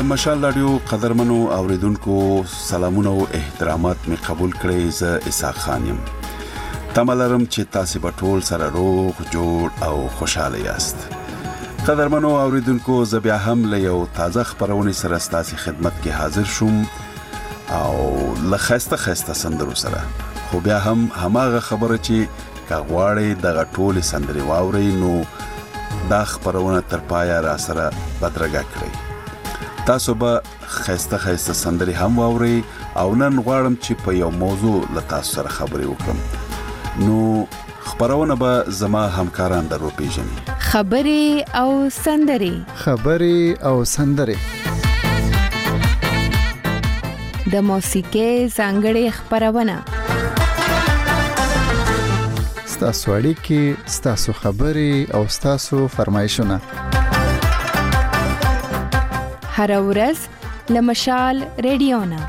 مشال رادیو قدرمنو اوریدونکو سلامونه او احترامات می قبول کړئ. زه اسحاق خان یم. تملرم چې تاسو په ټول سره روغ جوړ او خوشاله یاست. قدرمنو اوریدونکو زه بیا هم له یو تازه خبرونه سره ستاسو خدمت کې حاضر شوم او لخسته سندرو سره. خو بیا هم هماغه خبره چې کاغواړي دغه ټول سندري واوري نو دا خبرونه تر پایا را سره بدرګه کړئ. تاسو به خسته سندري هم واوري او نن غواړم چې په یو موضوع له تاسو سره خبرې وکړم. نو خبرونه به زما همکاران درو پیژني. خبرې او سندري د موسیقي ځانګړې خبرونه ستاسو اړیکې، ستاسو خبرې او ستاسو فرمایشونه هر ورځ لمشال رادیو نه.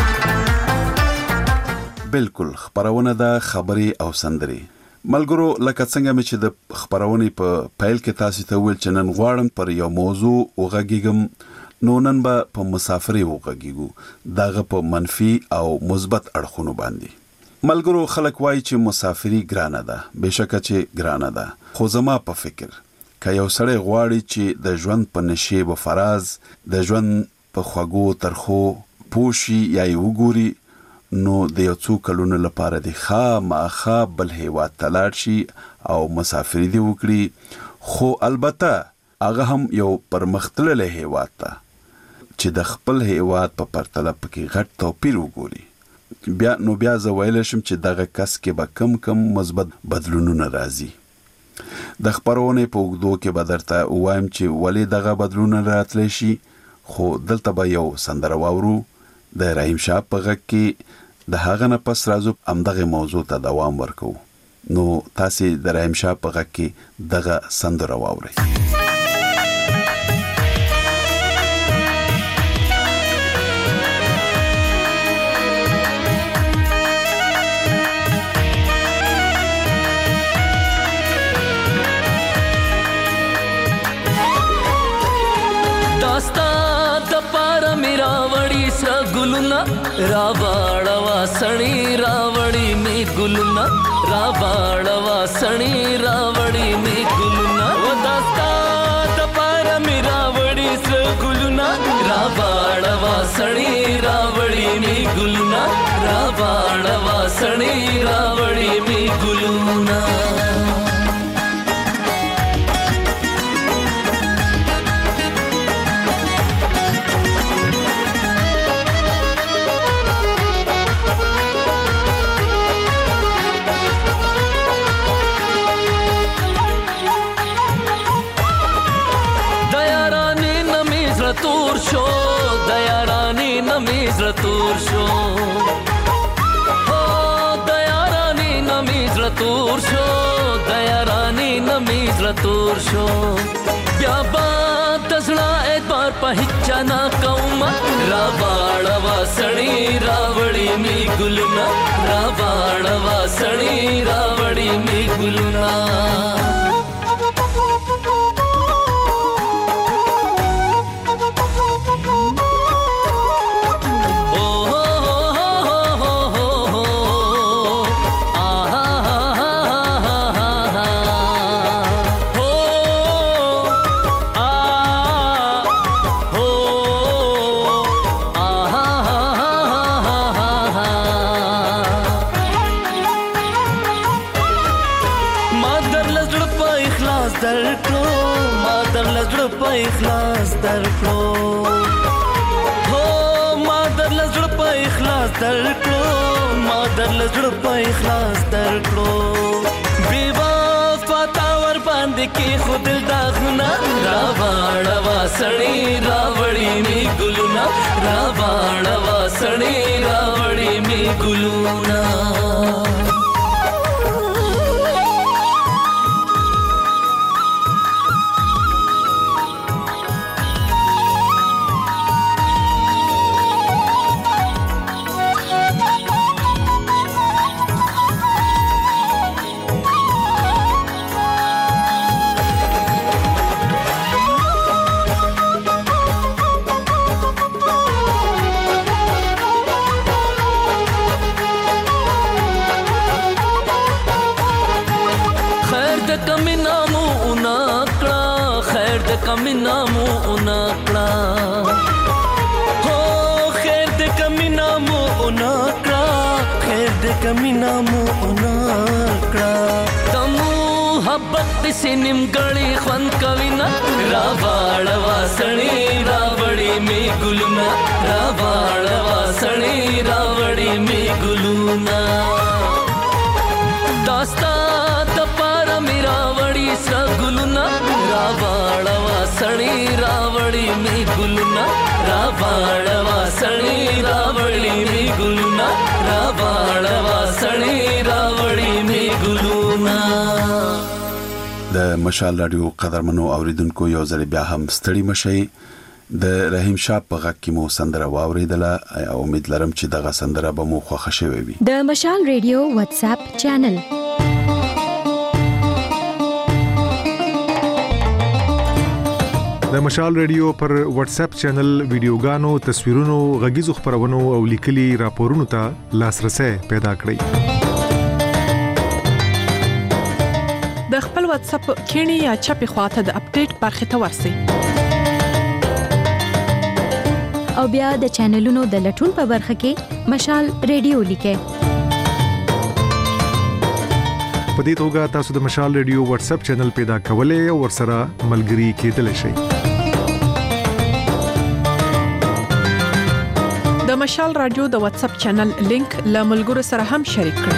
بالکل خبرونه د خبري او سندري ملګرو، لکه څنګه مې چې د خبرونې په پیل کې تاسو ته ویل چې نن غواړم پر یو موضوع وغږیږم. نو نن به په مسافرۍ وغږیږو، دغه په منفي او مثبت اړخونو باندې. ملګرو، خلک وایي چې مسافرۍ ګرانه ده، بهشکه چې ګرانه ده، خو زما په فکر که یو سړی غواړي چې د ژوند په نشیب و فراز، د ژوند په خوږو ترخو پوشي یا وګوري، نو د یو څو کلونو لپاره د خامخا بل هیواد ته لاړ شي او مسافرۍ دی وکړي. خو البته هغه هم یو پرمختللی هیواد ته چې د خپل هیواد په پرتله پکې غټ توپیر وګوري. بیا زه ویلی شم چې دغه کس کې به کم مثبت بدلونونه راځي. د خبرونې په اوږدو کې به درته ووایم چې ولې دغه بدلونونه راتلی شي. خو دلته به یو سندره واورو د رحیم شاه په غږ کې. د هغه نه پس راځو همدغه موضوع ته دوام ورکو. نو تاسو د رحیم شاه په غږ کې دغه سندره واورئ. रावाड़वा सणी रावड़ी में गुलना, रावाड़वा सणी रावड़ी में गुलना, वो दास्ता दपारा में रावड़ी से गुलना, रावाड़वा सणी रावड़ी में गुलना, रावाड़वा सणी रावड़ी में गुलना. तूर शो दया रानी नमीज रतूर शो, हो दया रानी नमीज रतूर शो, दया रानी नमीज रतूर शो. ब्याबा दसड़ा एक बार पहिचा ना कौमा, रावाड़वा सणी रावड़ी में गुलना, रावाड़वा सणी रावड़ी में गुलना. इखलास दरकलो, हो मादर लजड़ पे इखलास दरकलो, मादर लजड़ पे इखलास दरकलो. बेवफा तावर बांध के खुद दागना, रावाड़वा सणी रावड़ी में गुलना, रावाड़वा सणी रावड़ी में गुलना. کمی نامو اوناکڑا ہو خیر دے کمی نامو اوناکڑا خیر دے کمی نامو اوناکڑا دمو محبت سے نمگڑی خوان کوینا راواڑوا سڑی راوڑی میں گلونا راواڑوا سڑی راوڑی میں گلونا داستا دپارا میرا وڑی سا گلونا راواڑوا سڑی راوڑی میں گلونا راواڑوا سڑی راوڑی میں گلونا راواڑوا سڑی راوڑی میں گلونا. د مشال رادیو قدرمنو اوریدونکو یو ځل بیا هم ستړي مشي د رحیم شاه په غږ کې مو سندره واوریدله او امید لرم چې دغه سندره به مو خوښه شوي وي. د مشال رادیو واتس اپ چینل د مشال رادیو پر واتس اپ چینل ویډیوګانو تصویرونو غږیزو خبرونو او لیکلي راپورونو ته لاسرسي پیدا کړئ. د خپل واتس اپ کینی یا چپی خواته د اپډیټ برخه ته ورسئ او بیا د چینلونو د لټون په برخه کې مشال رادیو لیکئ. په دې توګه تاسو د مشال رادیو واتس اپ چینل پیدا کولای او ورسره ملګري کېدلی شئ. د مشال رادیو د واتس اپ چینل لینک له ملګرو سره هم شریک کړئ.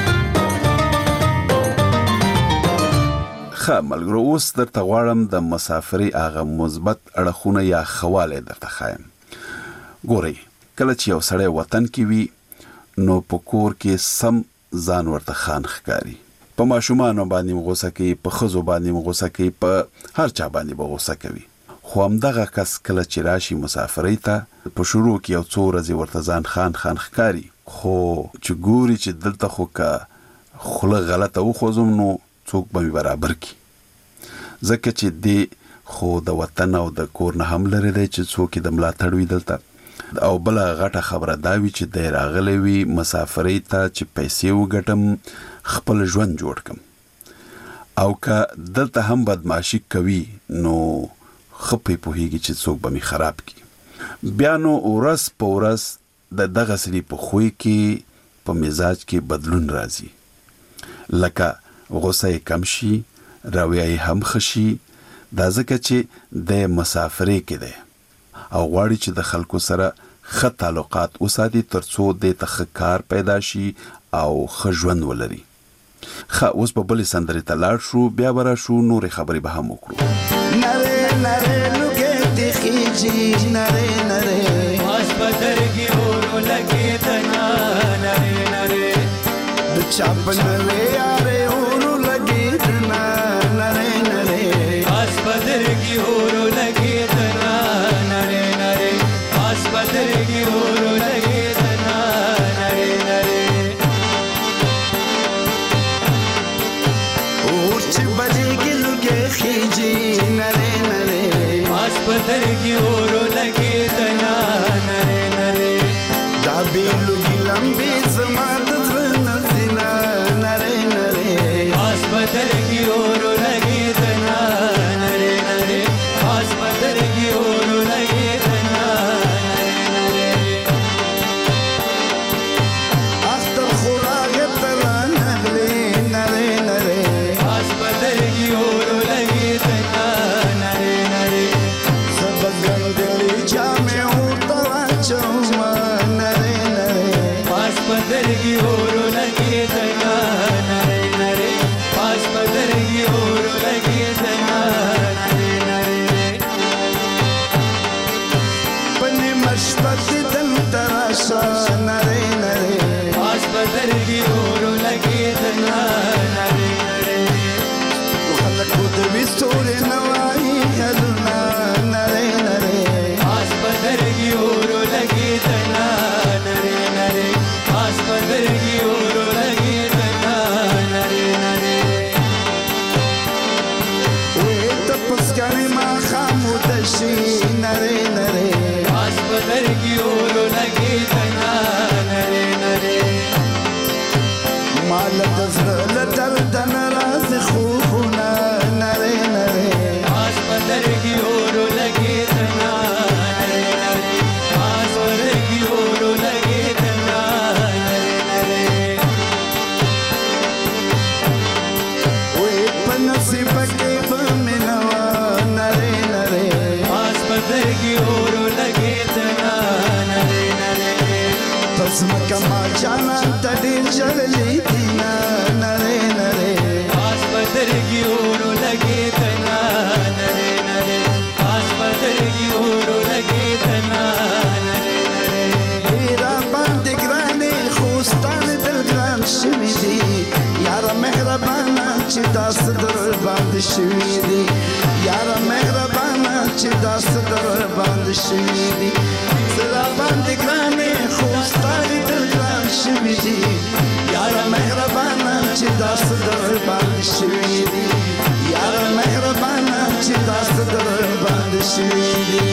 ملګرو اوس درته غواړم د مسافرۍ هغه مثبت اړخونه یا خواله درته خایم. ګورئ کله چې یو سړی وطن کې وي نو په کور کې سم ځان ورته خان ښکاري. په ماشومانو باندې غوسه کوي، په ښځو باندې غوسه کوي، په هر چا باندې به غوسه کوي. خو همدغه کس کله چې راشي مسافرۍ ته په شروع کې یو څو ورځې ورته ځان خان ښکاري، خو چې ګوري چې دلته خو که خوله غلطه وخوځم نو څوک به برابر کی. ځکه چې دی خو د وطن او د کور نه هم لري دی چې څوک د ملاتړ وي دلته. او بل غټه خبره دا وی چې د راغلی وي مسافرۍ ته چې پیسې وګټم خپل ژوند جوړ کم، او که دلته هم بدمعشي کوي نو خپې پوهیږي چې څوک به می خراب کی. بیا نو ورځ په ورځ د دغه سړي په خوی کې په مزاج کې بدلون راځي، لکه غوسه کم شي، رویه هم خشي. دا ځکه چې د مسافرۍ کې دی او غواړي چې د خلکو سره ښه تعلقات وساتي ترڅو د تخکار پیدا شي او ښه ژوند ولري. اوس په بلې سندرې ته لاړ شو، بیا به راشو نورې خبرې به هم وکړو. نره نره لوګې د خېجي نره نره آش بدرګي ورو لګې تنا نره نره د چاپ نره یاره ورو لګې تنا نره نره آش بدرګي ورو لګې تنا نره نره آش بدرګي ورو لګې تنا نره نره اور چې بدرګي لوګې خېجي نره نره آش بدرګي ورو لګې تنا نره نره دا به لوګي لمبي زما د زنه زنا نره نره آش بدرګي ورو لګې تنا نره نره آش بدرګي ورو لګې تنا نره نره اختر خوراک تلا نغلي نره نره آش بدرګي ورو لګې تنا نره نره سبګندلي جامه ورته چوما نره نره آش بدرګي ورو لګې تنا نره نره آش بدرګي ورو لګې تنا نره نره پنه مشبت دل تراشا نره نره آش بدرګي ورو لګې تنا نره نره خلکو د وستور نوای هلنا نره نره آش بدرګي ورو لګې تنا نره نره آش بدرګي ورو لګې تنا نره نره وې تپسګنې ما خاموشي نره نره آش بدرګي ورو لګې تنا نره نره مال دزل دردن راز خوخونه نره نره آش بدرګي ورو ګران شوي دي یاره مهربانه چې داس در باندې شوي دي یاره مهربانه چې داس در باندې شوي دي زړه باندې ګرانې خو ستاري در ګران شوي دي یاره مهربانه چې داس در باندې شوي دي یاره مهربانه چې داس در باندې شوي دي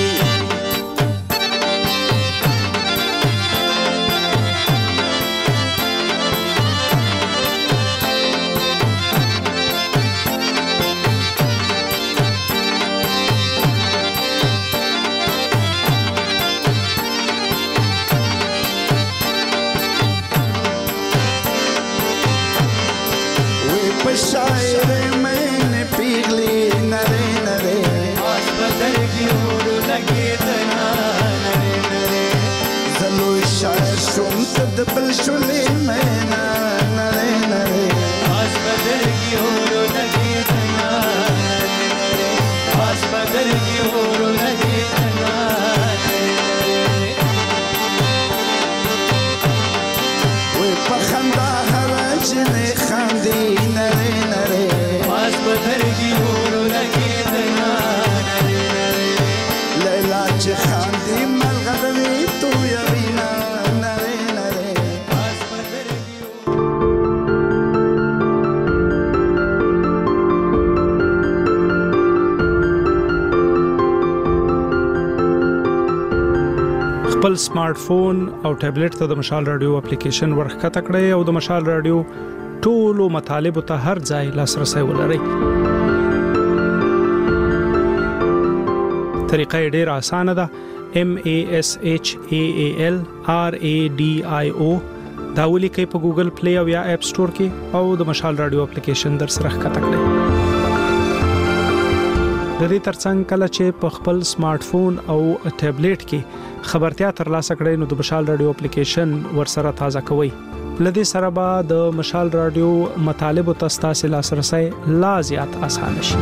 शायर मैंने पिघली नरे नरे आज बदल की ओर लगे तना नरे नरे जलो शायर शुम तदबल शुले मैना नरे नरे आज बदल की ओर लगे तना नरे नरे आज बदल की ओर लगे तना नरे नरे वो पखंदा हरज ने खांदी नरे नरे आज बदर की ओर लगे तना नरे नरे लैला च खांदी मलगदवी तू यबीना नरे नरे आज बदर की خپل سمارټ فون او ټابلیټ ته د مشال رادیو اپلیکیشن ورخکته کړئ او د مشال رادیو ټولو مطالبه ته هر ځای لاسرسي ولرئ. طریقه ډېر اسانه ده. MASHALRADIO دا ولیکئ په ګوګل پلی او یا اپ سٹور کې او د مشال رادیو اپلیکیشن در سره ښکته کړئ. د دې ترڅنګ کله چې په خپل سمارټ فون او ټابلیټ کې خبرتیا ترلاسه کړئ نو د مشال رادیو اپلیکیشن ورسره تازه کوئ. لدې سره به د مشال رادیو مطالب او تاسو لاسرسي لا زیات آسان شي.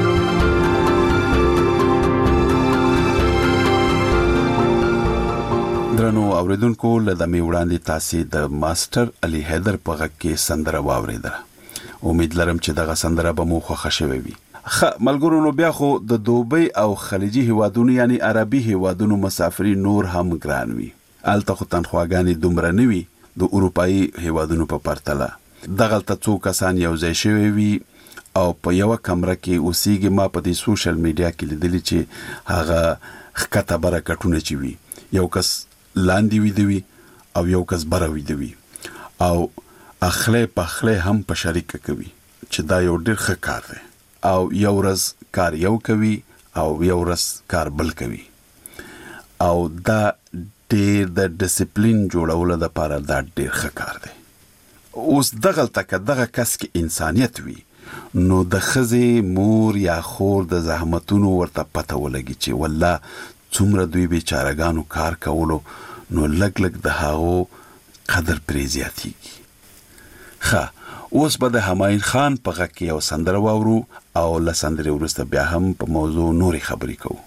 درنو اوریدونکو لدمه وړاندې تاسو د ماستر علي حیدر په غږ کې سندره واوریدله. امید لرم چې دغه سندره به مو خوښه شوي وي. ملګرو نو بیا خو د دوبۍ او خلیجي هیوادونو یعنی عربي هیوادونو مسافري نور هم ګران وي. الته خو تنخواګانې دومره نه وي د اروپאי هیوادونو په پرتله. دغه څو کسان یو ځای شوي وي او په یو کمره کې اوسېږي. ما په دې سوشل میډیا کې لیدلی چې هغه خکته برکتونه چي وي. یو کس لاندې وي دی او یو کس بره وي دی او اخله په اخله هم په شریک کوي چې دا یو ډېر ښه کار دی او یو ورځ کار یو کوي او یو ورځ کار بل کوي او دا ډېر د ډیسپلین جوړولو لپاره دا ډېر ښه کار دی. اوس دغه کس کې انسانیت وي نو د خزې مور یا خور د زحمتونو ورته پته ولګي چې والله څومره دوی بیچارهګانو کار کولو نو لګ د هاغو قدر پرې زیاتیږي. اوس به د همایون خان په غږ کې یو سندره واورو او له سندرې وروسته بیا هم په موضوع نورې خبرې کوو.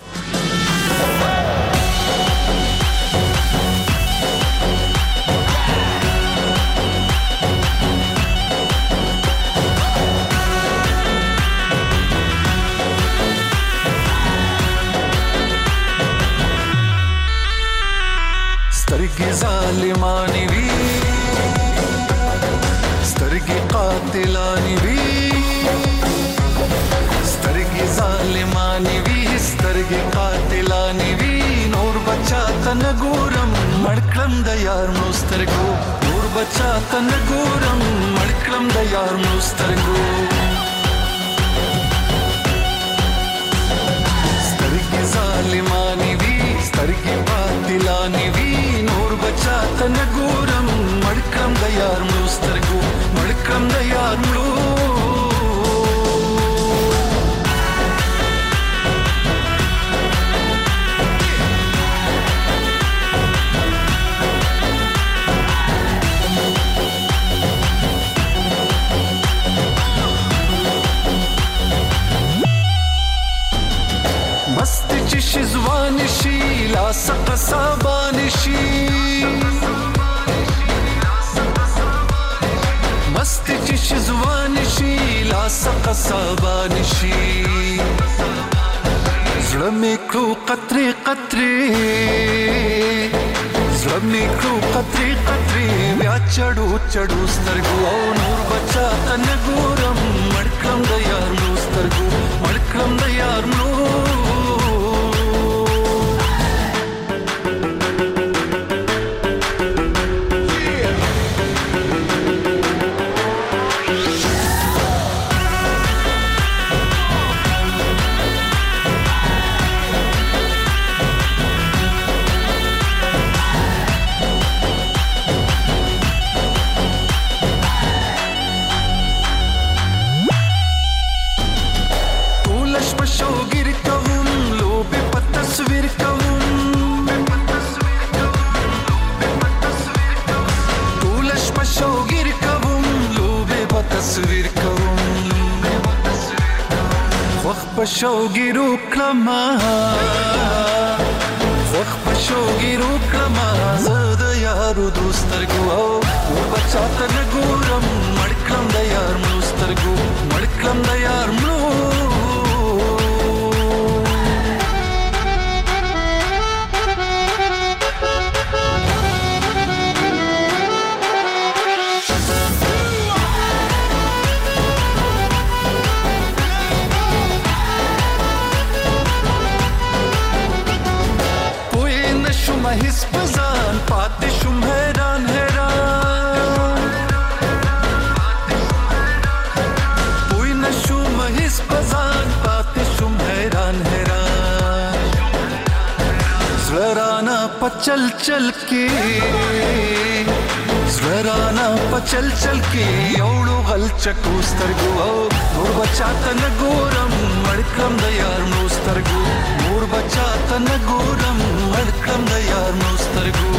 سترګې ظالمانې وي سترګې قاتلانې وي سترګې ظالمانې وي سترګې قاتلانې وي نور بچا ته نه ګورم مړ کړم د یار مړو سترګو نور بچا ته نه ګورم مړ کړم د یار مړو سترګو سترګې ظالمانې وي سترګې قاتلانې وي نور بچا ته نه ګورم مړ کړم د یار مړو سترګو مړ کړم د یار مړو مست چې شزوان شي لاس قصابان شي سبا نشي زړه مې کړو قطرې قطرې زړه مې کړو قطرې قطرې بیا چړو چړو سترګو او نور بچا ته نه ګورم مړ کړم د یار مړو سترګو مړ کړم د یار مړو پشوګیرو کلمه وخت پشوګیرو کلمه زه د یارو دوسترګو او بچا ته نه ګورم مړ کړم د یار مړو سترګو مړ کړم د یار مړو هیڅ پزان پاتې شوم حیران حیران پوی نشوم هیڅ پزان پاتې شوم حیران حیران زړه پچل چل کې زړه پچل چل کې یوړو غل چکو سترګو او نور بچا ته نه ګورم مړ کړم د یار مړو سترګو نور بچا ته نه ګورم مړ کړم د یار مړو سترګو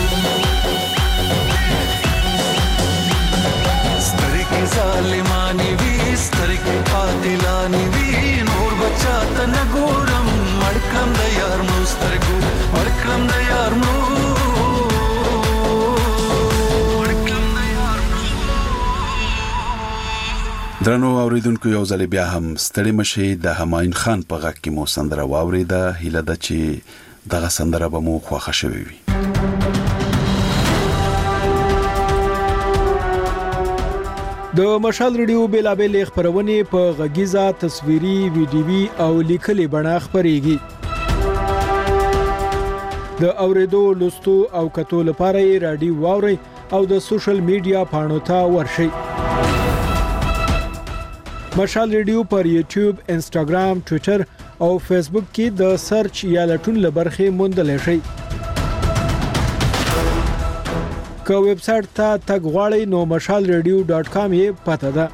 سترګې ظالمانې وي سترګې قاتلانې وي نور بچا ته نه ګورم مړ کړم د یار مړو سترګو مړ کړم د یار مړو درنو اوریدونکو یو ځل بیا هم ستړي مشي د همایون خان په غږ کې مو سندره واوریده هیله ده چې دغه سندره به مو خوښه شوي وي د مشال ریډیو بیلابل خبرونه په غږیزه تصویري ویډیوي او لیکلي بڼه خبريږي د اوریدو لوستو او کتو لپاره رادیو واوري او د سوشل میډیا پاڼو ته ورشي مشال ریډیو پر یوټیوب، انسټاګرام، ټوئیټر او فیسبوک کې د سرچ یا لټون لبرخه موندل شي. که ویب سټ ته تګ غواړئ نو mashalradio.com یې پته ده.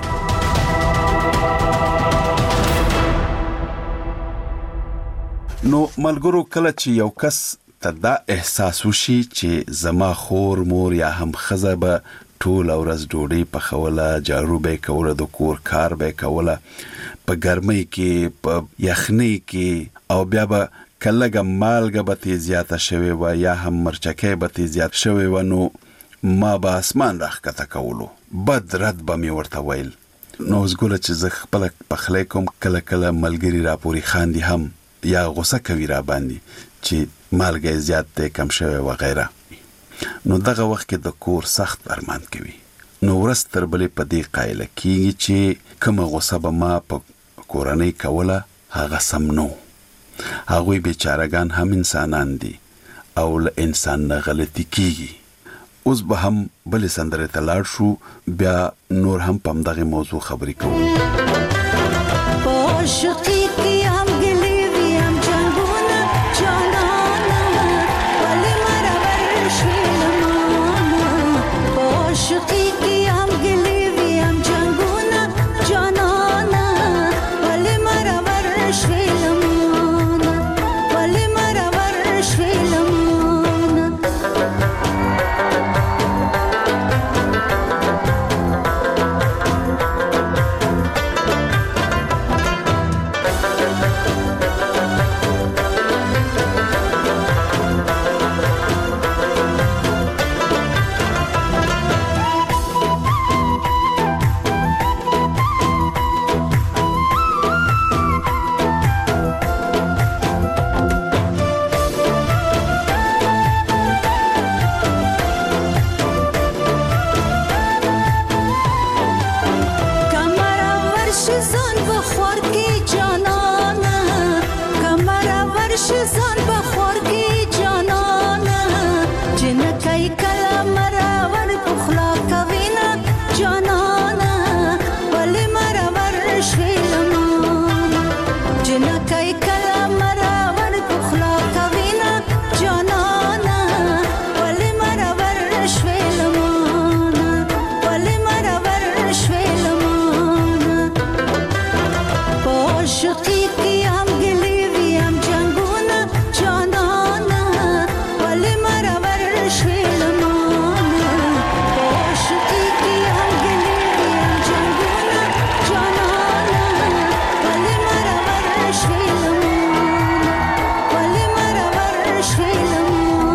نو ملګرو کله چې یو کس ته دا احساس وشي چې زما خور مور یا هم خزه به ټول ورځ ډوډۍ پخوله، جارو به کوله، د کور کار به کوله، په ګرمۍ کې په یخنۍ کې او بیا به کلهګه مالګه به تیز زیاته شوی و یا هم مرچکې به تیز زیات شوی و نو ما به اسمان راښکته کولو، بد رد به مې ورته ویل. نو اوس ګوره چې زه خپله پخلی کوم کله کله ملګري راپورې خاندي هم یا غوسه کوي را باندې چې مالګه زیات دی کم شوی وغیره. نو دغه وخت کې د کور سخت ارمان کوي. نو ورځ تر بلې په دې قایله کېږي چې کومه غوسه به ما په کورنۍ کوله هغه سم نو. هغوی بیچارهګان هم انسانان دي او له انسان نه غلطي کېږي. اوس به هم بلې سندرې ته لاړ شو، بیا نور هم په همدغې موضوع خبرې کوو. عاشقی کی هم گلی وی هم جنگونه جانانه ولی مرا ورش فیلمانه عاشقی کی هم گلی وی هم جنگونه جانانه ولی مرا ورش فیلمانه ولی مرا ورش فیلمانه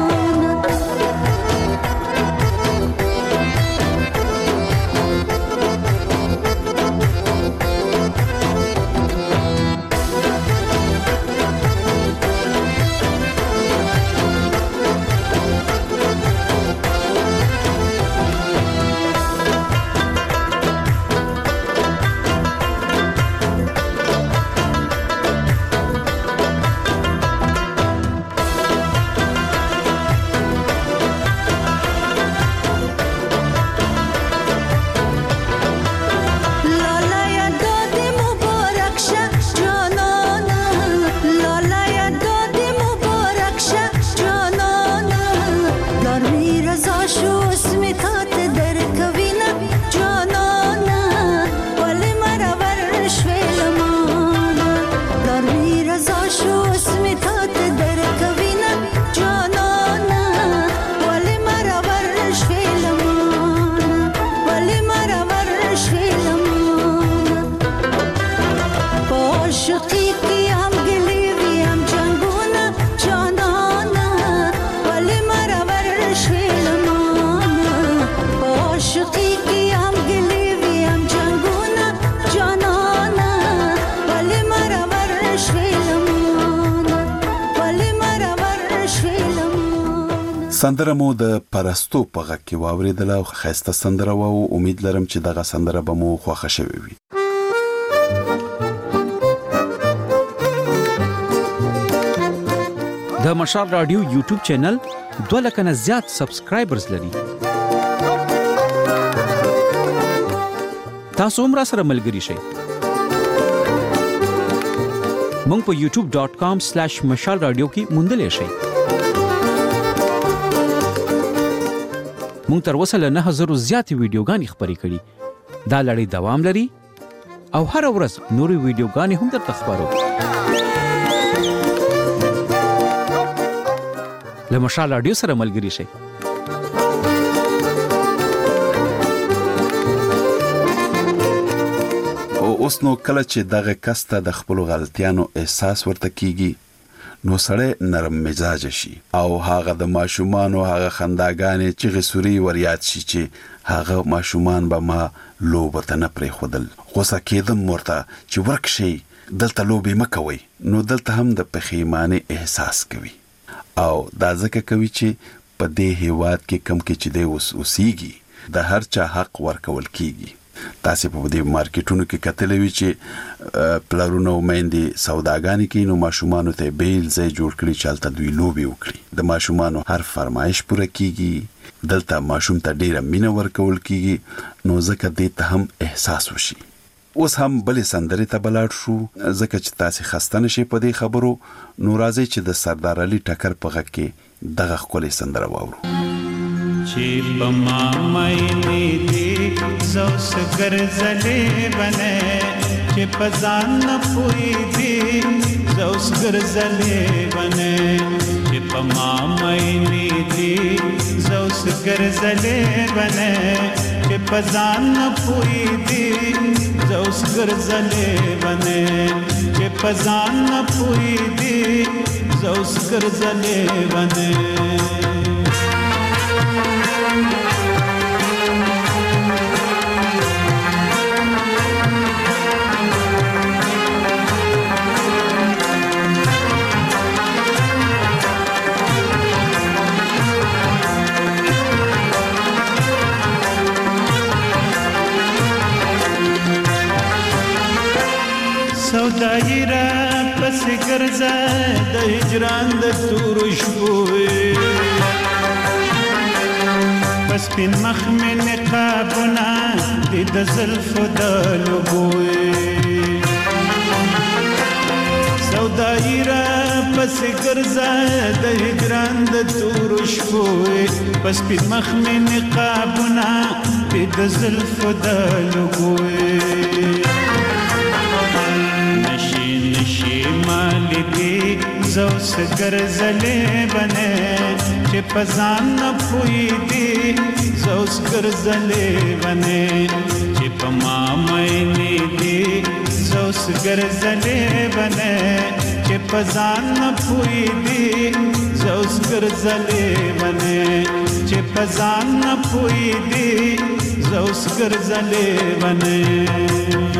سندره مو د پرستو په غږ کې واوریدله او ښایسته سندره وه او امید لرم چې دغه سندره به مو خوښه شوې وي. د مشال رادیو یوټیوب چینل 2 لک نه زیات سبسکرایبرز لري. تاسو هم را سره ملګري شئ. مونږ په youtube.com/mashalradio کې موندلې شئ. مونږ تر اوسه له 9000 زیاتې ویډیوګانې خپرې کړي. دا لړۍ دوام لري او هر ورځ نورې ویډیوګانې هم درته خپرو. له مشال رادیو سره ملګري شئ. او اوس نو کله چې دغه کس ته د خپل غلطیانو احساس ورته کیږي نو سړی نرم مزاج شي او هغه د ماشومانو هغه خنداګانې چې غسوري وریاد شي چې هغه ماشومان به ما لوبته نه پرې خودل غوسه کېدم ورته چې ورک شي دلته لوبې مکوي نو دلته هم د پښیمانه احساس کوي او دا ځکه کوي چې په دې هیواد کې کم کې چې د اوسېږي د هر چا حق ورکول کیږي. تاسو په دې مارکیټونو کې کتلې وی چې پلارونو مېندې سوداګانې کوي نو ماشومان ته بیل ځای جوړ کړي چالتہ دوی لوبي وکړي د ماشومان هر فرمایش پوره کیږي دلته ماشوم ته ډیره مینه ورکول کیږي نو ځکه دې ته هم احساس وشي. اوس هم بلې سندرې ته بلاړ شو ځکه چې تاسو خسته نشئ په دې خبرو نو راځي چې د سردار علي ټکر په غږ کې دغه ښکلې سندره واورو. چې بما مینې دې زوس ګرځلې بنه چې پزان نه پوي دې زوس ګرځلې بنه چې بما مینې دې زوس ګرځلې بنه چې پزان نه پوي دې زوس ګرځلې بنه چې پزان نه پوي دې زوس ګرځلې بنه سودایره پس ګرځه د هجران د تور شپوي پس پین مخ مې نقابونه د زلف د لګوي سودایره پس ګرځه د هجران د تور شپوي پس پین مخ مې نقابونه د زلف د لګوي دی زوس ګرځلې بنه چې پزان نه پوي دی زوس ګرځلې بنه چې پما مې دی زوس ګرځلې بنه چې پزان نه پوي دی زوس ګرځلې بنه چې پزان نه پوي دی زوس ګرځلې بنه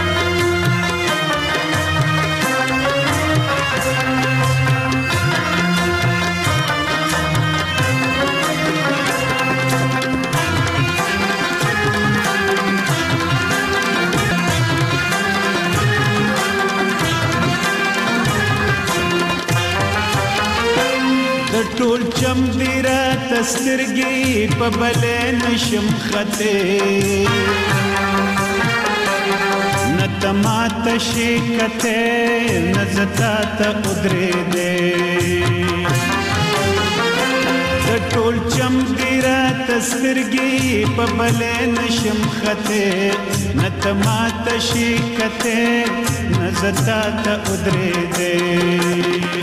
ټول چم دی را تسترګي په بلې نشم خته نتما تشي کته نزتا ته ادرې دې ټول چم دی را تسترګي په بلې نشم خته نتما تشي کته نزتا ته ادرې دې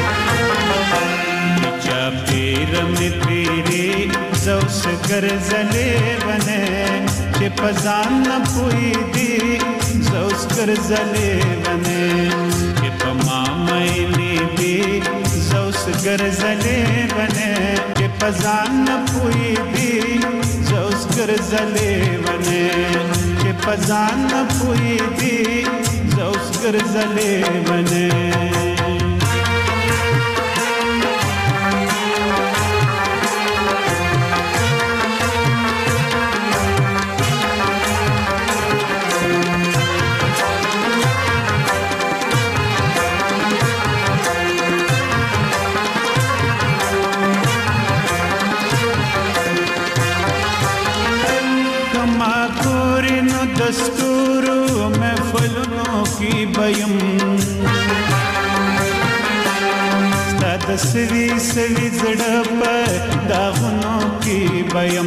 رمی تیری زوس ګرځلې بنه چې پزان نه پوي دی زوس ګرځلې بنه چې پما مې دی زوس ګرځلې بنه چې پزان نه پوي دی زوس ګرځلې بنه چې پزان نه پوي دی زوس ګرځلې بنه دستورو محفلونو کی بیم ستاد سوي سوي زړه په داغونو کی بیم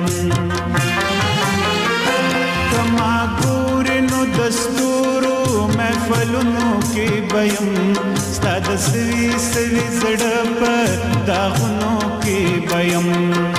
کما ګورنو دستورو محفلونو کی بیم ستاد سوي سوي زړه په داغونو کی بیم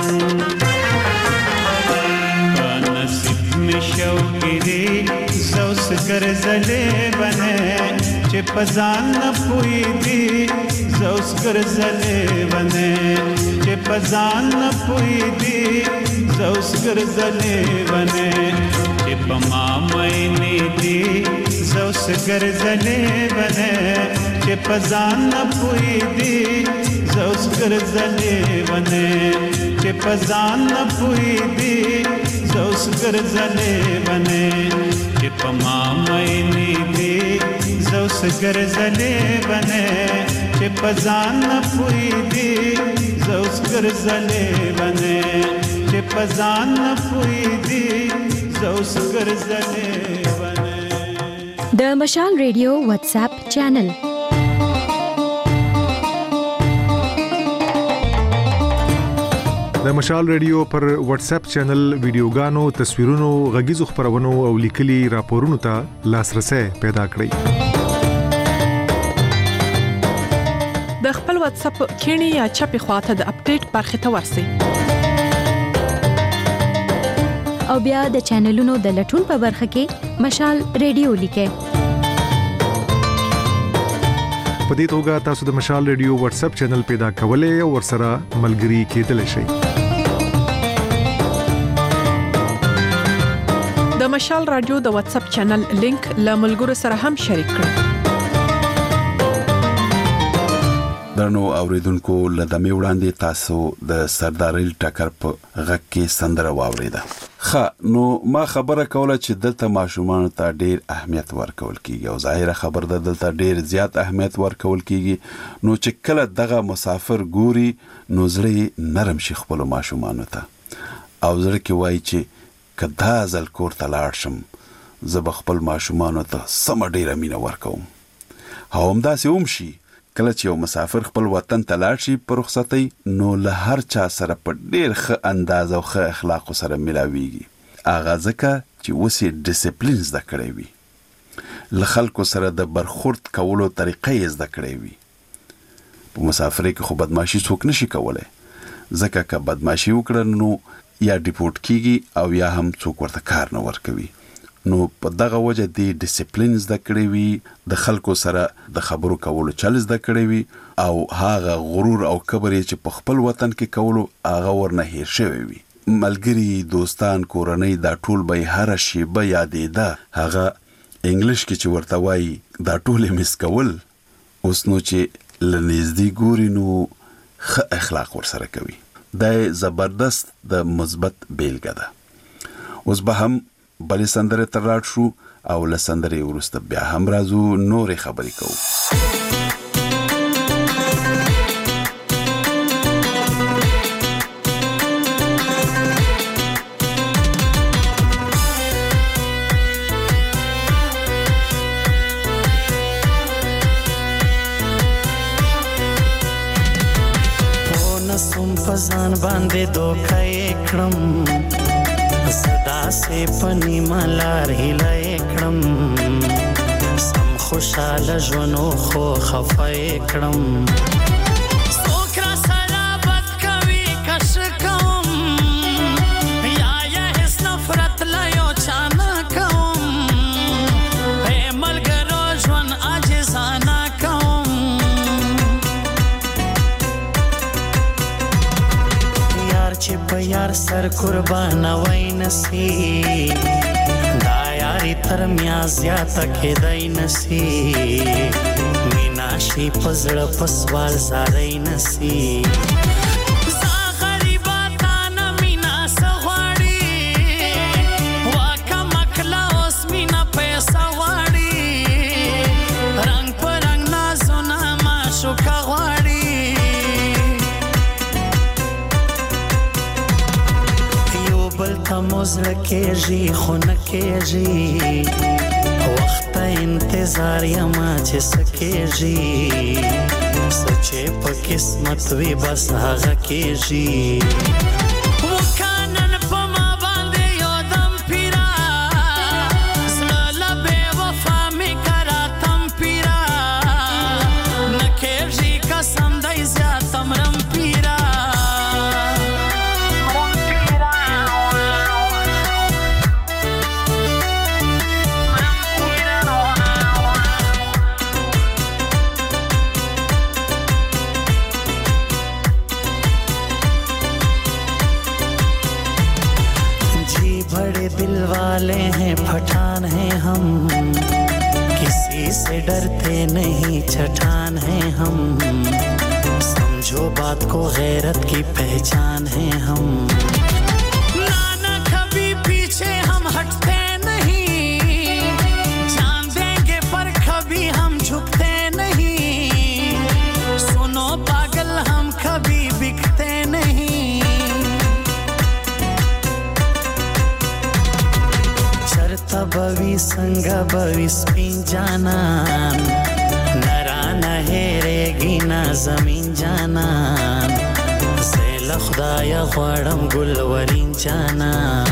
شوقی دی زوس ګرځلې بنه چې پزان نه پوي دی زوس ګرځلې بنه چې پزان نه پوي دی زوس ګرځلې بنه چې پما مې دی زوس ګرځلې بنه چې پزان نه پوي دی زوس ګرځلې بنه چې پزان نه پوي دی زوس ګرځلې بنه چې پما مې دی زوس ګرځلې بنه چې پزان نه پوي دی زوس ګرځلې بنه چې پزان نه پوي دی زوس ګرځلې بنه د مشال ریډیو واتس اپ چینل د مشال ریډیو پر واتس اپ چینل ویډیوګانو تصویرونو غږیزو خبرونو او لیکلي راپورونو ته لاسرسي پیدا کړئ د خپل واتس اپ کینی یا چپی خواته د اپډیټ برخه ته ورسی او بیا د چینلونو د لټون په برخه کې مشال ریډیو لیکه په دې توګه تاسو د مشال ریډیو واتس اپ چینل پیدا کولای او ورسره ملګري کېدلی شئ د مشال رادیو د واتس اپ چینل لینک له ملګرو سره هم شریک کړئ درنو اوریدونکو لدمه وړاندې تاسو د سردارل ټکر په غږ کې سندره واوریده نو ما خبره کوله چې دلته ماشومان ته ډیر اهمیت ورکول کیږي او ظاهره خبر ده دلته ډیر زیات اهمیت ورکول کیږي نو چې کله دغه مسافر ګوري نو زړه نرم شي خپل ماشومان ته او زړه کې وایي چې کدا ځل کور ته لاړ شم زه خپل ماشومان ته سم ډیره مینه ورکوم همدا سوم شي کله چې یو مسافر خپل وطن ته لاړ شي په رخصتۍ نو له هر چا سره په ډیر ښه انداز او ښه اخلاق سره ملاويږي اغه ځکه چې وسې ډیسپلین زده کړی وي له خلکو سره د برخورد کولو طریقې زده کړې وي. په مسافرۍ کې خو بدمعشي څوک نشي کولای، ځکه که بدمعشي وکړه نو یا ډیپورټ کیږي او یا هم څوک ورته کار نه ورکوي. نو په دغه وجه دی ډیسپلین زده کړی وي، د خلکو سره د خبرو کولو چل زده کړی وي او هغه غرور او کبر چې په خپل وطن کې کولو هغه ورنه هیر شوی وي. ملګری، دوستان، کورنۍ دا ټول به هر شیبه یادېده. هغه انګلیش کې چې ورته وایي دا ټول مس کول، اوس نو چې لنږدې ګوري نو ښه اخلاق ورسره کوي. دا زبردست د مثبت بیلګه ده. اوس به هم بلې سندرې ته راټ شو او له سندرې وروسته بیا هم راځو نورې خبرې کوو. نسوم پزان باندې دوکه کړم، صدا سے پنی ملار هیله کړم، سم خوشاله ژوندو خو خفه کړم. څوک را سره بد کوي کش کوم، یا هیڅ نفرت له یو چا نه کوم، ملګرو ژوند عاجزانه کوم. یار چې په یار سر قربان وای نسی، دا یاری تر میا زیاته کېدای نسی، مینا شي پزړه پسوال زارای نسی. موزړه کېږي خو نه کېږي، وخت انتظار یما چې سکېږي، سچې په قسمت وي بس هغه کېږي. وکانن په ما باندې یو دم پیرا، زړه له بې وفا مې کراتم پیرا، نه کېږي قسم دی زیاتم رم پیرا. दिल वाले हैं पठान हैं हम, किसी से डरते नहीं छठान हैं हम, समझो बात को गैरत की पहचान हैं हम. नाना कभी पीछे हम हटते नहीं, जान देंगे पर कभी हम झुकते नहीं, सुनो पागल हम कभी बिकते नहीं. बवी संगा बवी स्पिन जानन, नरा नहेरेगी ना जमीन जानन, زیل خدایا غواړم ګلورین جانان.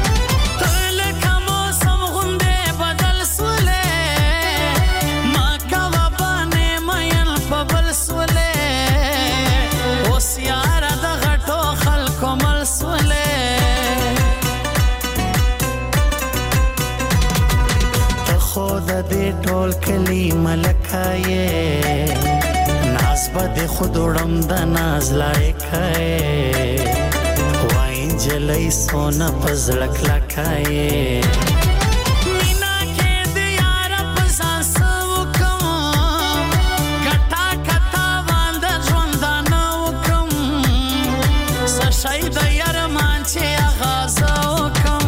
ټول کلی ملکایې، ناز به د خود وړم د ناز لایقایې، وای نجلۍ سونه په زړه کلکایې. مینا کې د یاره په ځان څه وکړم، ګټه کتا باندې ژوندانه وکړم، څه شی د یارمان چې اغازه وکړم.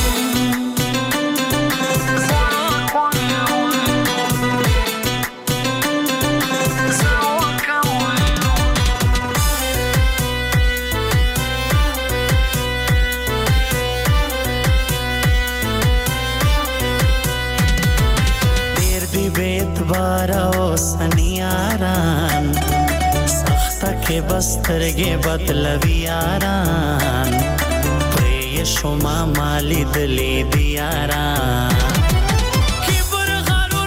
سنیاران سخته کې بسترګې بدلوي یاران، پرې شما مالی دلی دیاران. کبر غرور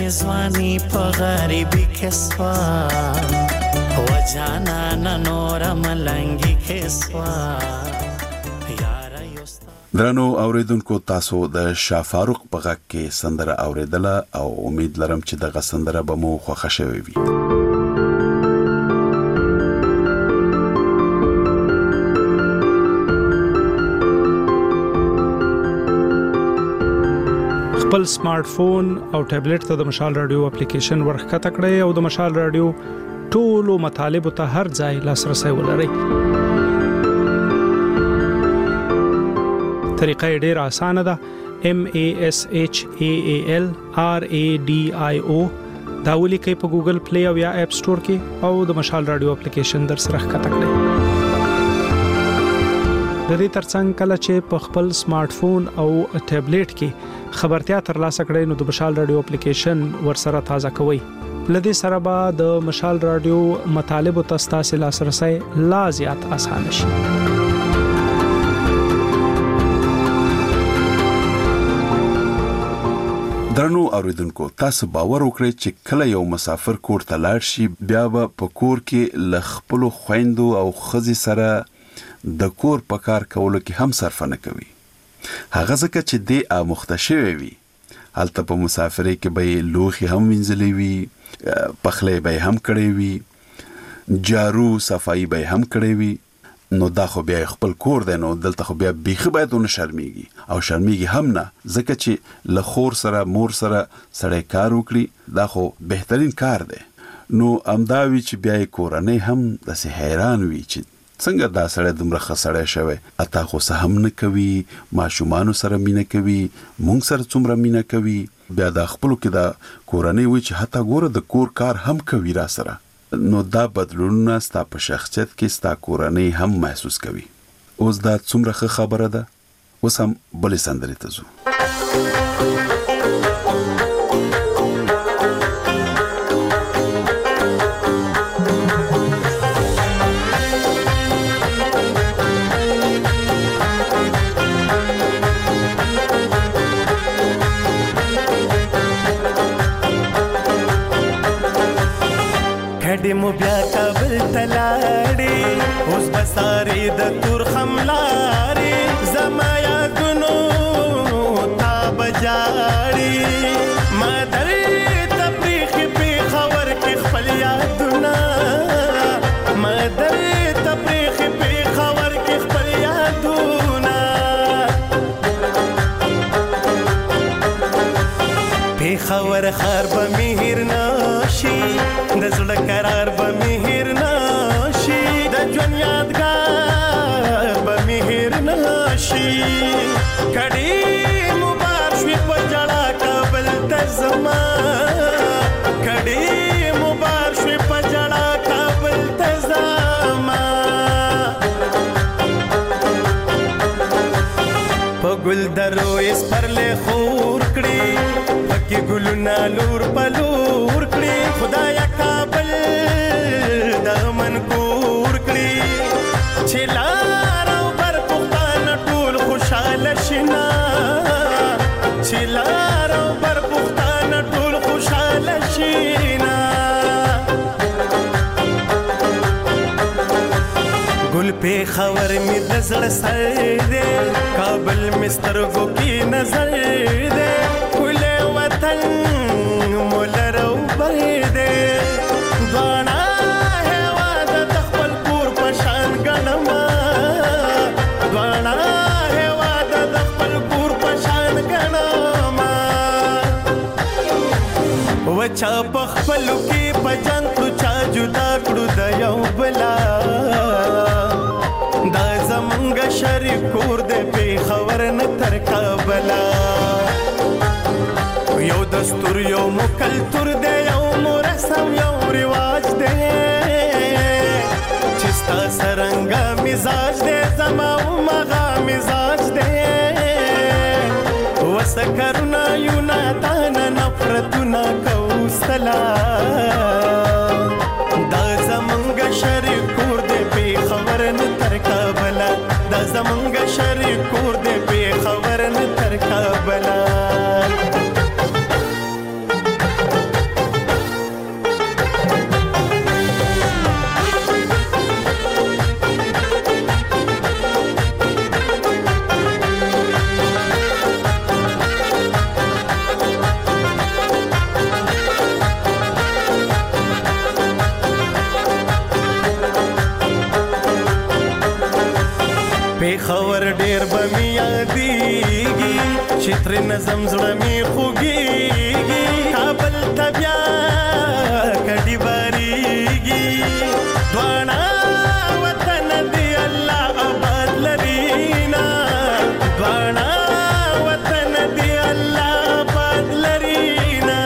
ځواني په غریبي کې سوا وجانا نور ملنګي کې سوا. درنو اوریدونکو تاسو د شاه فاروق په غږ کې سندره اوریدله او امید لرم چې دغه سندره به مو خوښه شوې وي. خپل سمارټ فون او ټابلیټ ته د مشال رادیو اپلیکیشن ورخکته کړئ او د مشال رادیو ټولو مطالبه ته هر ځای لاسرسي ولرئ. طریقه ډیره اسانه ده. MASHAALRADIO دا ولیکئ په ګوګل پلی او یا اپ سٹور کې او د مشال رادیو اپلیکیشن در سره ښکته کړئ. د دې ترڅنګ کله چې په خپل سمارټ فون او ټابلیټ کې خبرتیا ترلاسه کړئ نو د مشال رادیو اپلیکیشن ورسره تازه کوئ. لدې سره به د مشال رادیو مطالبه ته ستاسو لاسرسي لا زیات آسان شي. درنو اوریدونکو تاسو باور وکړئ چې کله یو مسافر کور ته لاړ شي بیا به په کور کې لخپلو خويندو او خزي سره د کور په کار کولو کې هم صرف نه کوي. هغه ځکه چې د اموخته شوی وي. هلته په مسافرۍ کې به لوخي هم وینځلې وي، پخلې به هم کړې وي، جارو صفائی به هم کړې وي. نو دا خو بیا خپل کور دی، نو دلته خو بیا بیخي باید ونه شرمېږي او شرمېږي هم نه، ځکه چې له خور سره مور سره سړی کار وکړي دا خو بهترین کار دی. نو امدا وی چې بیا کورنۍ هم داسې حیران وي چې څنګه دا سړی دومره ښه سړی شوی، اته خو څه هم نه کوي، ماشومانو سره مینه کوي، مونږ سره څومره مینه کوي. بیا دا خپلو کې دا کورنۍ وي چې حتی ګوره د کور کار هم کوي را سره. نو دا بدلونونه ستا په شخصیت کې ستا کورنۍ هم محسوس کوي. اوس دا څومره ښه خبره ده. اوس هم بلې سندرې ته ځو. کډې مو بیا کابل تلاړې اوس بسارې د تور خملارې زما یادونو تا بجاړې ما درې تفریح په خبر کې خپل یادونه ما درې تفریح په خبر کې خپل یادونه په خبر خار به مهر نشي د زړه قرار به مهر نشي د ژوند یادګار به مهر نشي کډې مبار شوي په جړه کابل ته زما کډې مبار شوي په جړه کابل ته زما په ګل درو اس پرلې خور کړې پکې ګلونه لور په لور کړې خدایا کابل دمن کور کړې چې لار او بر پښتانه ټول خوشاله شینا چې لار او بر پښتانه ټول خوشاله شینا ګل په خبر می نظر سر دې کابل مسترګو کې نظر دې ګل وطن مولرو بر دې غانا هوا د خپل کور په شان غنما غانا هوا د خپل کور په شان غنما وچا په خپل کې په جان تو چا جدا کړو د یو بلا دا زمونږ شریک کور دې په خبر نه تر کابلا یو دستور یو مکلتور دې یو مرسم یو رواج دې چې ستا سرنګا مزاج دې زما او مغا مزاج دې وسکرنا یو ناتان نفرتنا کوسلا دا زمونږ شریک کور دې په خبر نه تر کابلا دا زمونږ شریک کور دې په خبر نه تر کابلا یادېږي چې ترې نظم زړه مې خوږېږي کابل ته بیا کډې باریږي دواړه وطن دې الله آباد لري نه دواړه وطن دې الله آباد لري نه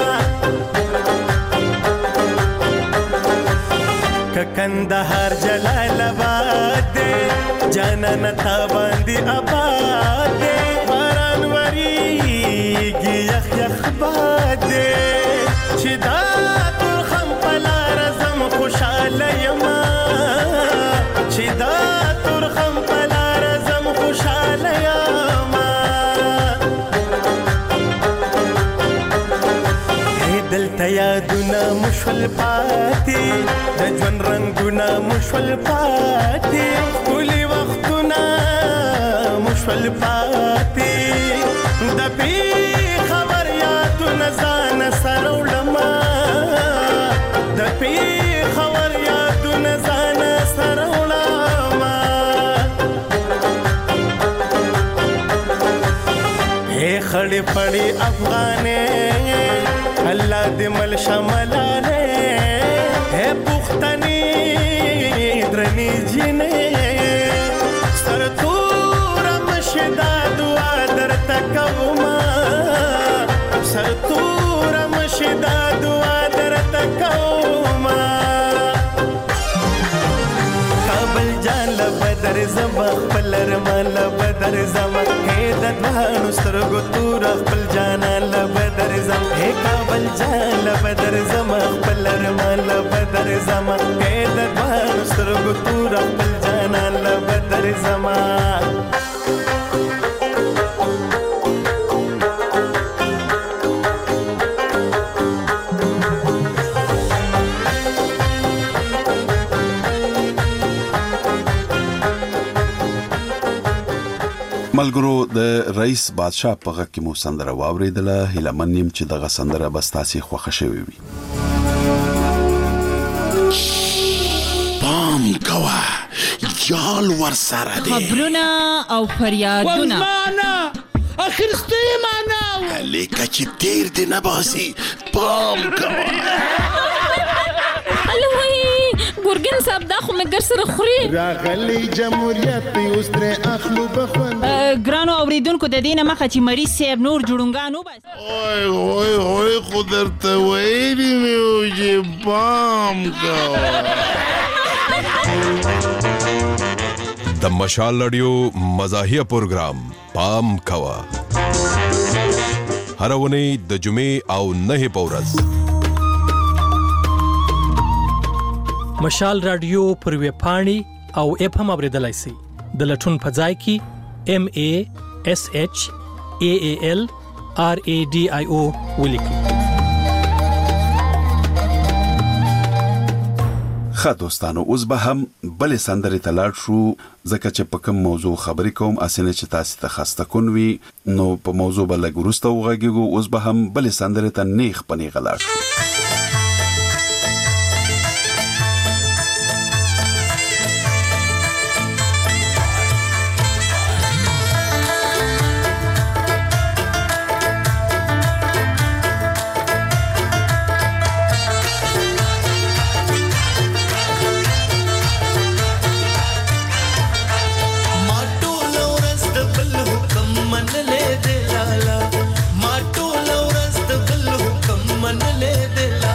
که کندهار جلال آباد دې جانان تا باندې آباد دې باران وریږي یخ یخ باد دې چې دا ترخم په لار زم خوشاله یما چې دا ترخم په لار زم خوشاله یما دلته یادونه مشول پاتې د ژوند رنګونه مشول پاتې ښکلي وختونه مشول پاتې د پېښور یادونه ځان سره وړمه د پېښور یادونه ځان سره وړمه هې خړې پړې افغانې الله دې مل شملاله ہے پختنی درنی جنې سر تور مشدا دعا درته کوما سر تور مشدا دعا درته کوما کابل جان بدر زما خپل رمال بدر زما هې د دوانو سترګو تور خپل جان بدر زما هې کابل جان بدر زما خپل رمال بدر زما هې د دوانو سترګو تور خپل جان بدر زما ملګرو د رئیس بادشاه په غږ کې مو سندره واوریدله هیله من یم چې دغه سندره بس تاسو خوښه شوي وي پام کوه جال ور سره دی خبرونه او فریادونه ولمانه اخرسته معنا لیکه چې تیر دی نه باسي پام کوه ګورګین صاحب دا خو مګر سره خوري راغلی جمهوریت په اوس تر اخلو بخوند ګرانو اوریدونکو د دینه مخه چې مریض صاحب نور جوړونګانو بس اوه خو درته ویلي مې و چې پام کوه د مشال رادیو مزاحیه پروګرام پام کوه هر ونی د جمعې او نه په ورځ مشال رادیو پر ویب پاڼې او اپ هم اوریدلای شئ د لټون په ځای کې MASHALRADIO ولیکئ ښه دوستانو اوس به هم بلې سندرې ته لاړ شو ځکه چې په کوم موضوع خبرې کوم اسنه چې تاسو ته خسته کون وي نو په موضوع به لږ وروسته وغږیږو اوس به هم بلې سندرې ته نیغ پنیغه لاړ شو मन ले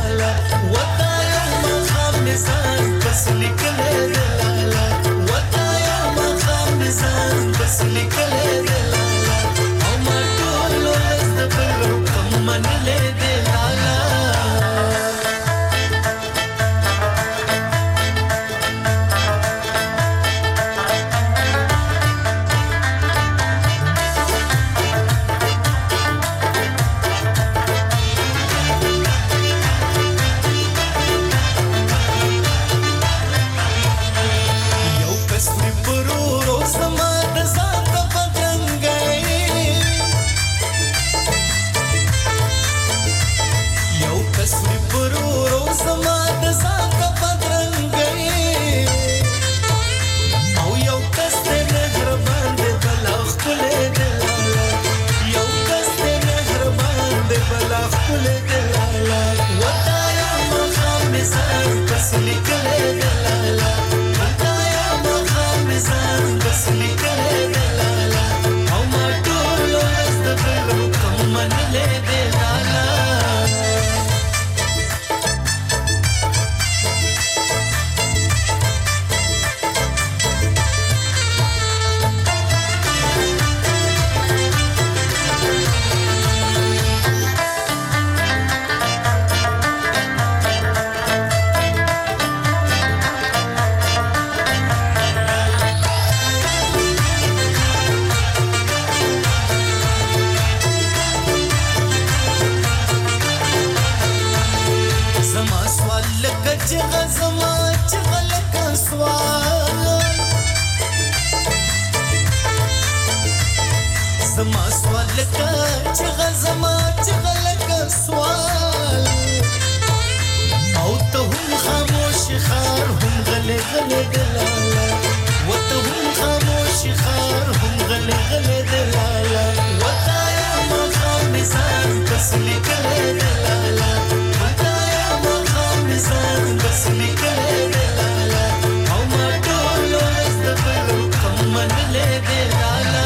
زما سوال لکه چغه زما چغه لکه سوال او ته هم خاموش خار هم غلې غلې دلاله وته هم خاموش خار هم غلې غلې دلاله وته ما خامسان بس لیکلې دلاله وته ما خامسان بس لیکلې دلاله او ما ټول استقبال کمن له دلاله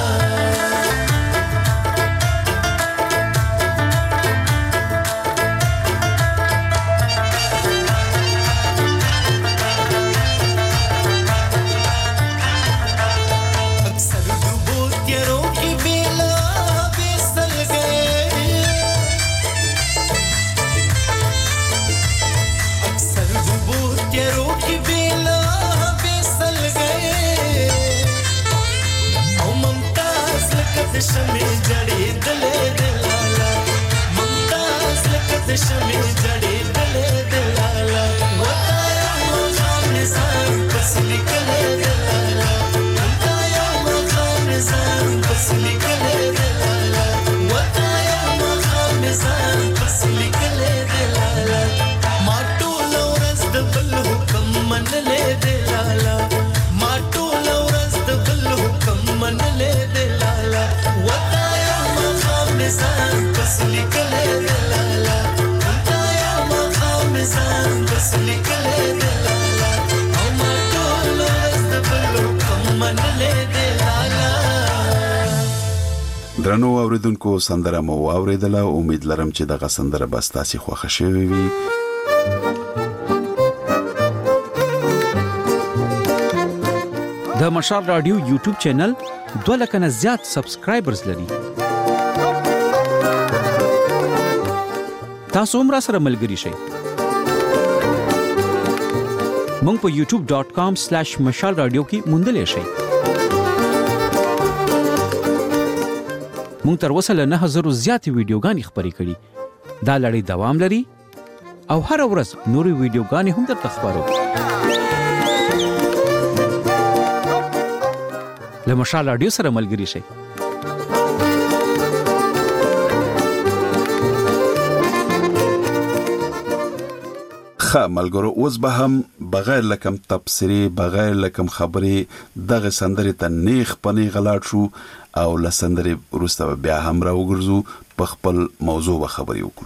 शमी जड़ी दले दलाला मुमताज लकत शमी जड़ी दले दलाला वताया मखाम निजाम बस निकले दलाला वताया मखाम निजाम बस निकले दलाला वताया मखाम निजाम बस निकले दलाला माटू लौरस दबल हुक्म मन ले दलाला माटू लौरस दबल हुक्म मन ले दलाला वताया मखाम निजाम बस निकले दलाला वताया मखाम निजाम बस निकले दलाला او ما ټول استبلو کوم من له دلالا درنو اوریدونکو سندره مو اوریدله امید لرم چې دغه سندره به ستاسو خوښه شوي وي د مشال رادیو یوټیوب چینل 2 لک نه زیات سبسکرایبرز لري تاسو هم را سره ملګري شئ مونږ په youtube.com/mashalradio کې موندلې شئ مونږ تر اوسه له 9000 زیاتې ویډیوګانې خپرې کړې دا لړۍ دوام لري او هر ورځ نورې ویډیوګانې هم درته خپرو له مشال رادیو سره ملګري شئ ملګرو اوس به هم بغیر لکم تبصری بغیر لکم خبري دغه سندرې ته نیخ پنی غلاټ شو او لسندرې وروسته بیا هم راوګرځو په خپل موضوع و خبري وکړو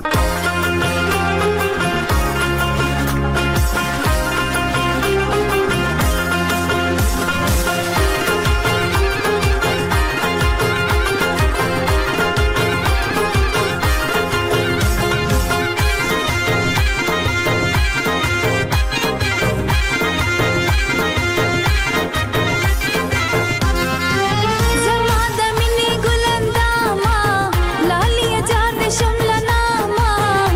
زما د مینې ګلندامه لالی جار شملنا ما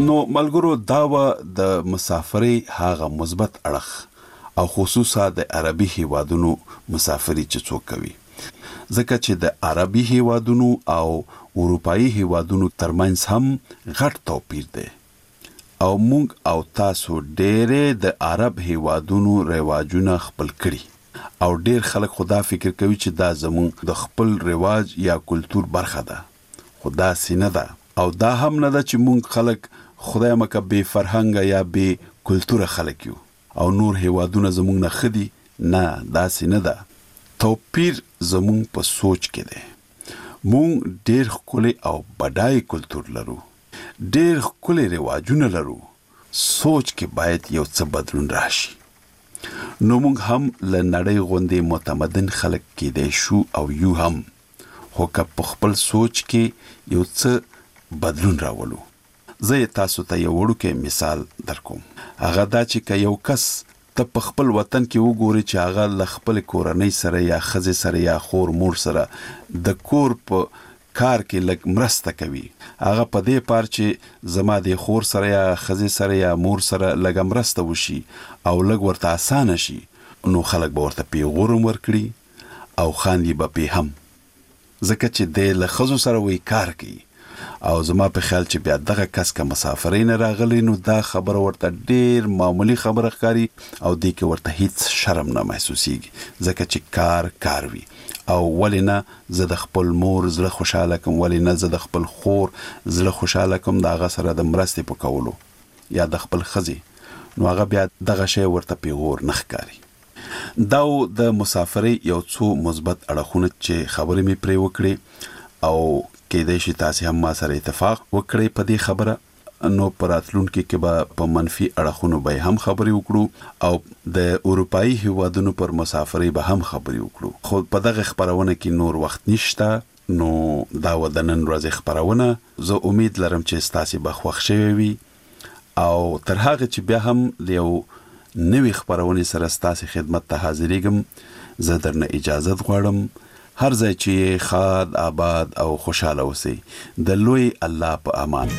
نو ملګرو دا و د مسافرۍ هغه مثبت اړخ او خصوصا د عربي هیوادونو مسافرۍ چې څوک کوي، ځکه چې د عربي هیوادونو او اروپایي هیوادونو ترمنځ هم غټ توپیر دی او مونږ او تاسو ډېرې د عرب هیوادونو رواجونه خپل کړي او ډېر خلک خدا فکر کوي چې دا زموږ د خپل رواج یا کلتور برخه ده، خدا سینه ده او دا هم نه ده چې مونږ خلک خدای مکه بے فرهنګ یا بے کلتور خلک یو او نور هیوادونه زموږ نه خدي، نه دا سینه ده. توپیر زموږ په سوچ کې ده. مونږ ډېر ښکلی او بډای کلتور لرو، ډېر ښکلی رواجونه لرو، سوچ کې باید یو څه بدلون راشي. نو مونږ هم له نړۍ غوندې متمدن خلک کېدای شو او یو هم، خو که په خپل سوچ کې یو څه بدلون راولو. زه تاسو ته یو وړوکی مثال درکوم. هغه دا چې که یو کس ته په خپل وطن کې وګوري چې هغه له خپل کورنۍ سره یا ښځې سره یا خور مور سره د کور په کار کې لږ مرسته کوي، هغه په دې پار چې زما د خور سره یا ښځې سره یا مور سره لږ مرسته وشي او لږ ورته اسانه شي، نو خلک به ورته پیغور ورکړي او خاندي به پې هم، ځکه چې دی له ښځو سره وایي کار کوي. او زما په خیال چې بیا دغه کس که مسافرۍ نه راغلی نو دا خبره ورته ډېر معمولی خبره ښکاري او دې کې ورته هیڅ شرم نه محسوسیږي، ځکه چې کار وي. او ولې نه زه د خپل مور زړه خوشحاله کم، ولې نه زه د خپل خور زړه خوشحاله کم د هغه سره د مرستې په کولو یا د خپل ښځې، نو هغه بیا دغه شی ورته پیغور نه ښکاري. دا د مسافرۍ یو څو مثبت اړخونه چې خبرې مې پرې وکړې او کېدای شي تاسې هم ما سره اتفاق وکړئ په دې خبره. نو په راتلونکي کې به په منفي اړخونو به هم خبرې وکړو او د اروپایي هیوادونو پر مسافرۍ به هم خبرې وکړو. خو په دغه خپرونه کې نور وخت نشته، نو دا و د نن ورځې خپرونه. زه امید لرم چې ستاسې به خوښ شوی وي او تر هغه چې بیا هم د یو نوې خپرونې سره ستاسې خدمت ته حاضرېږم، زه درنه اجازت غواړم. هر ځای چې ښاد آباد او خوشحاله اوسئ. د لوی الله په امان.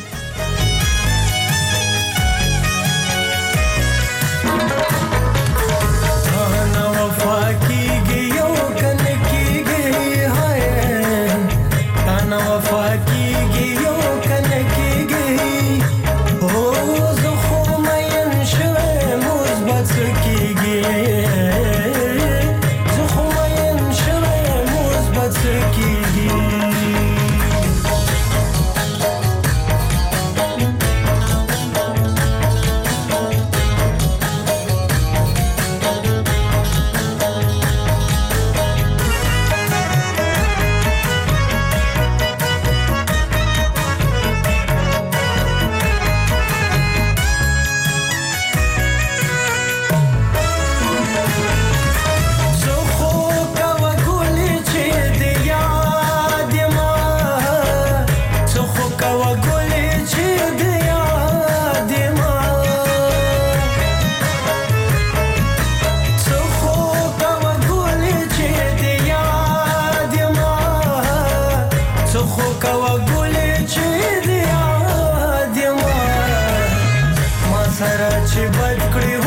سره چې بد کړی